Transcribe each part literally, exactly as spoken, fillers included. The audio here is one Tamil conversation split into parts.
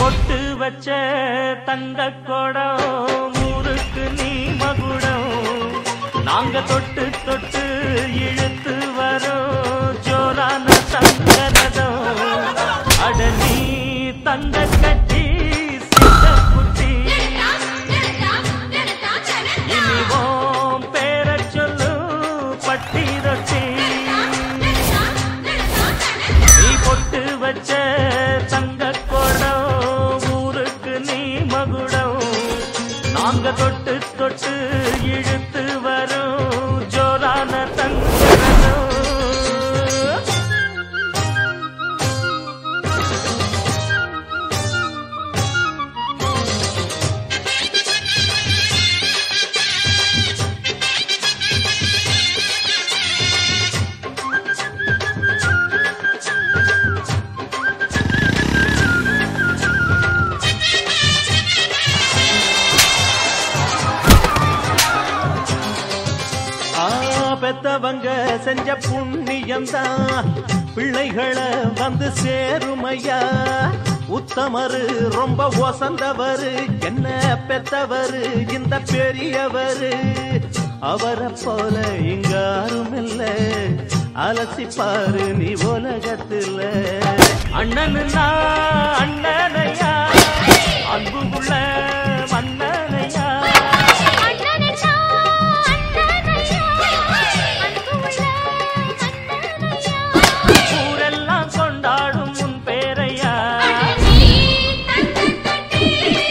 பொட்டு வச்ச தங்க கொடம் ஊருக்கு நீ மகுடம் நாங்க தொட்டு தொட்டு இழுத்து வரோம் ஜோரான தங்கரதம் அட நீ தங்க கட்டி சித்த குட்டி இனிவோம் பேர சொல்லு பட்டி ரொட்டி நீ பொட்டு வச்ச தங்க கொடம் ஊருக்கு நீ மகுடம் நாங்க தொட்டு தொட்டு இழுத்து வரும் ஜோரான தங்கரதம் பெத்தவங்க செஞ்ச புண்ணியம்தான் பிள்ளைகளை வந்து சேருமையா உத்தமரு ரொம்ப ஒசந்தவரு என்ன பெத்தவரு இந்த பெரியவரு அவரை போல இங்க யாரும் இல்ல அலசிப்பாரு நீ உலகத்துல அண்ணனுன்னா அண்ணனையா அன்பு உள்ள மன்னனையா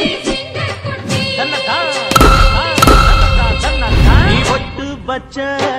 பச்சை